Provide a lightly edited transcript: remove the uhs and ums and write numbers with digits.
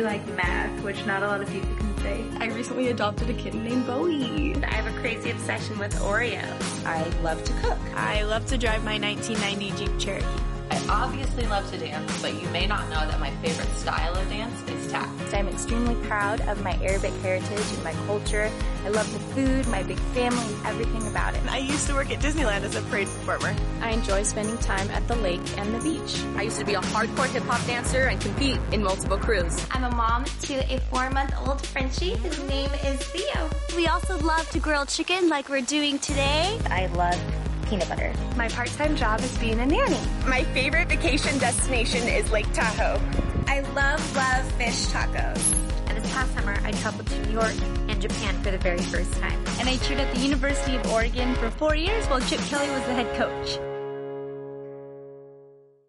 like math, which not a lot of people can say. I recently adopted a kitten named Bowie. I have a crazy obsession with Oreos. I love to cook. I love to drive my 1990 Jeep Cherokee. I obviously love to dance, but you may not know that my favorite style of dance is tap. I'm extremely proud of my Arabic heritage and my culture. I love the food, my big family, everything about it. I used to work at Disneyland as a parade performer. I enjoy spending time at the lake and the beach. I used to be a hardcore hip-hop dancer and compete in multiple crews. I'm a mom to a 4-month-old Frenchie. His name is Theo. We also love to grill chicken like we're doing today. I love peanut butter. My part-time job is being a nanny. My favorite vacation destination is Lake Tahoe. I love fish tacos. And this past summer, I traveled to New York and Japan for the very first time. And I cheered at the University of Oregon for 4 years while Chip Kelly was the head coach.